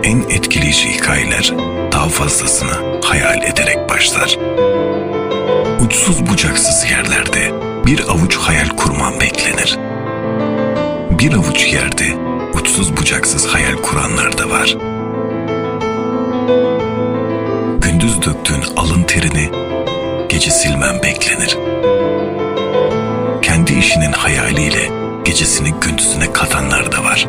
en etkileyici hikayeler daha fazlasını hayal ederek başlar. Uçsuz bucaksız yerlerde bir avuç hayal kurman beklenir. Bir avuç yerde uçsuz bucaksız hayal kuranlar da var. Gündüz döktüğün alın terini gece silmen beklenir. Kendi işinin hayaliyle gecesini gündüzüne katanlar da var.